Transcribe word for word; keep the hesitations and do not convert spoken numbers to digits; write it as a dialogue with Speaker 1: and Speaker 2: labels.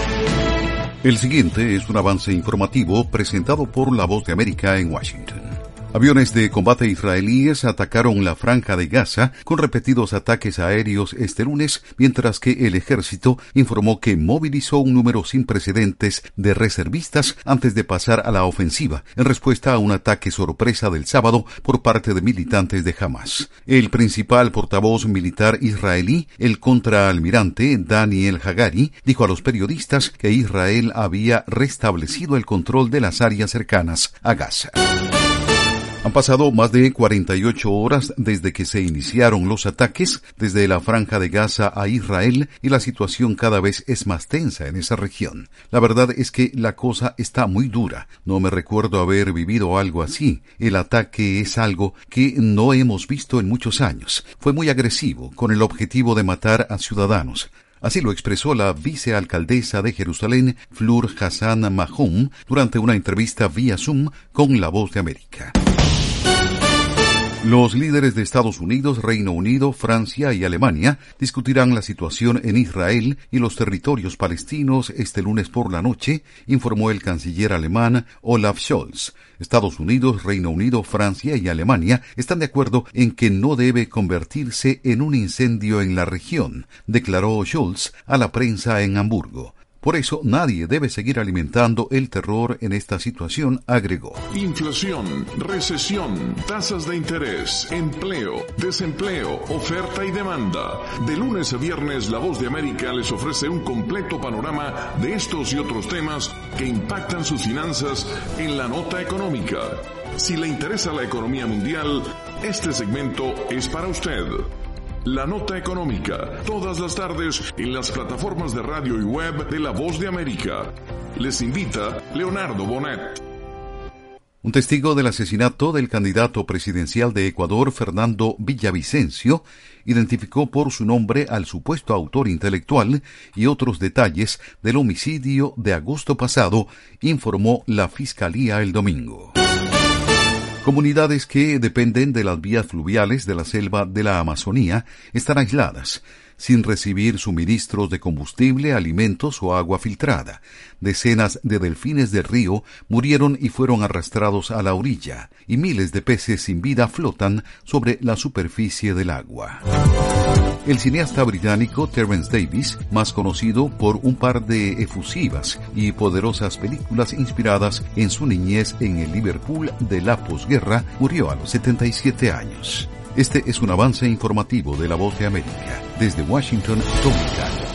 Speaker 1: El siguiente es un avance informativo presentado por La Voz de América en Washington. Aviones de combate israelíes atacaron la Franja de Gaza con repetidos ataques aéreos este lunes, mientras que el ejército informó que movilizó un número sin precedentes de reservistas antes de pasar a la ofensiva, en respuesta a un ataque sorpresa del sábado por parte de militantes de Hamas. El principal portavoz militar israelí, el contraalmirante Daniel Hagari, dijo a los periodistas que Israel había restablecido el control de las áreas cercanas a Gaza. Han pasado más de cuarenta y ocho horas desde que se iniciaron los ataques desde la Franja de Gaza a Israel y la situación cada vez es más tensa en esa región. La verdad es que la cosa está muy dura. No me recuerdo haber vivido algo así. El ataque es algo que no hemos visto en muchos años. Fue muy agresivo, con el objetivo de matar a ciudadanos. Así lo expresó la vicealcaldesa de Jerusalén, Fleur Hassan Mahon, durante una entrevista vía Zoom con La Voz de América. Los líderes de Estados Unidos, Reino Unido, Francia y Alemania discutirán la situación en Israel y los territorios palestinos este lunes por la noche, informó el canciller alemán Olaf Scholz. Estados Unidos, Reino Unido, Francia y Alemania están de acuerdo en que no debe convertirse en un incendio en la región, declaró Scholz a la prensa en Hamburgo. Por eso, nadie debe seguir alimentando el terror en esta situación, agregó.
Speaker 2: Inflación, recesión, tasas de interés, empleo, desempleo, oferta y demanda. De lunes a viernes, La Voz de América les ofrece un completo panorama de estos y otros temas que impactan sus finanzas en la nota económica. Si le interesa la economía mundial, este segmento es para usted. La Nota Económica, todas las tardes en las plataformas de radio y web de La Voz de América. Les invita Leonardo Bonet.
Speaker 1: Un testigo del asesinato del candidato presidencial de Ecuador, Fernando Villavicencio, identificó por su nombre al supuesto autor intelectual y otros detalles del homicidio de agosto pasado, informó la Fiscalía el domingo. Comunidades que dependen de las vías fluviales de la selva de la Amazonía están aisladas, sin recibir suministros de combustible, alimentos o agua filtrada. Decenas de delfines del río murieron y fueron arrastrados a la orilla, y miles de peces sin vida flotan sobre la superficie del agua. El cineasta británico Terence Davis, más conocido por un par de efusivas y poderosas películas inspiradas en su niñez en el Liverpool de la posguerra, murió a los setenta y siete años. Este es un avance informativo de La Voz de América. Desde Washington, Dominicana.